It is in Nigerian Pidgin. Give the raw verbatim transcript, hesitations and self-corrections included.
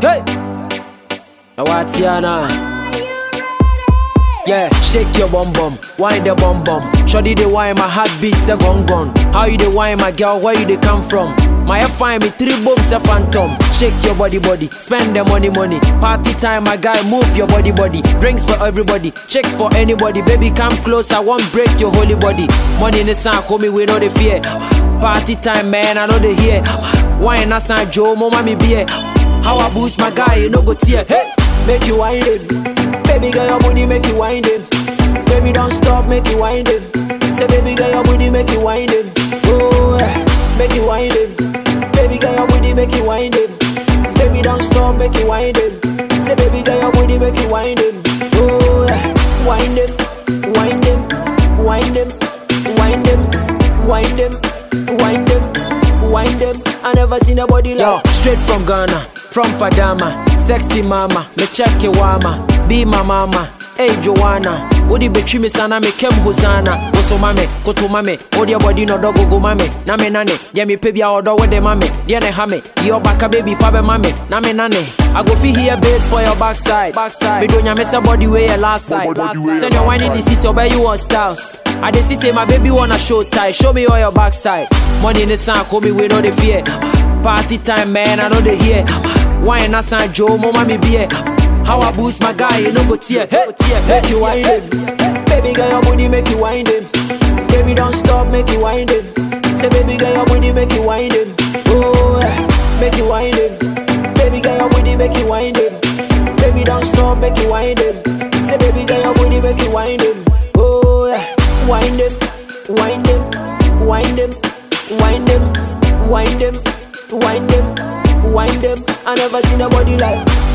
Hey, Awatiana. Yeah, shake your bum bum, wine the bum bum. Shoddy the wine, my heartbeats a gone gone. How you the wine, my girl? Where you they come from? My F find me three books a phantom. Shake your body body, spend the money money. Party time, my guy, move your body body. Drinks for everybody, checks for anybody. Baby, come close, I won't break your holy body. Money in the sun, homie, we know the fear. Party time, man, I know the hear. Wine a San Joe, mama me beer. How I boost my guy, you know go tear. Hey, make you wine it. Baby girl, your booty make you wind it. Baby, don't stop, make you wind it. Say, baby girl, your booty make you wind it. Oh, make you wind it. Baby girl, your booty make you wind it. Baby, don't stop, make you wind it. Say, baby girl, your booty make you wind it. Oh, wind it, wind it, wind it, wind it, wind it, wind it, wind it. I never seen a body like. Yo, straight from Ghana, from Fadama, sexy mama, me check your wama. Be my mama, hey Joanna. Odi betri me sana me kem Hosanna. Oso mame, koto mame. Odi your body no dogo go mame. Na me nane, dia me pebia odo with the mame. Dia ne hame, your baka baby fabe mame. Na me nane, I go fi here base for your backside. Backside. Me donya me say body way your last side. Send your wine in the seat, obey you on styles. I dey see say my baby wanna show tie. Show me all your backside. Money in the sun, call me we know the fear. Party time, man, I know the hear. Wine a San Joe, mama me beer. How I boost my guy, you know go tear. Hey, tear, make you wind it. Baby girl, your booty make you wind it. Baby, don't stop, make you wind it. Say, baby girl, your booty make you wind it. Oh, make you wind it. Baby girl, your booty make you wind it. Baby, don't stop, make you wind it. Say, baby girl, your booty make you wind it. Oh, wind it, wind it, wind it, wind it, wind it, wind it, wind it. I never seen a body like.